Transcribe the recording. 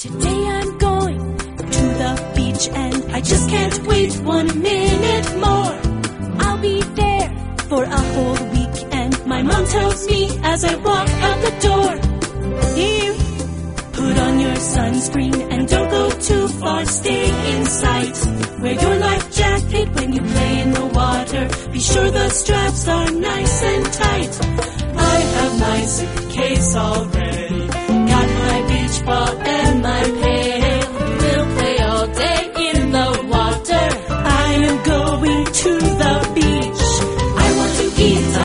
Today I'm going to the beach and I just can't wait 1 minute more. I'll be there for a whole week and my mom tells me as I walk out the door, you put on your sunscreen and don't go too far, stay in sight. Wear your life jacket when you play in the water, be sure the straps are nice and tight. I have my suitcase all ready.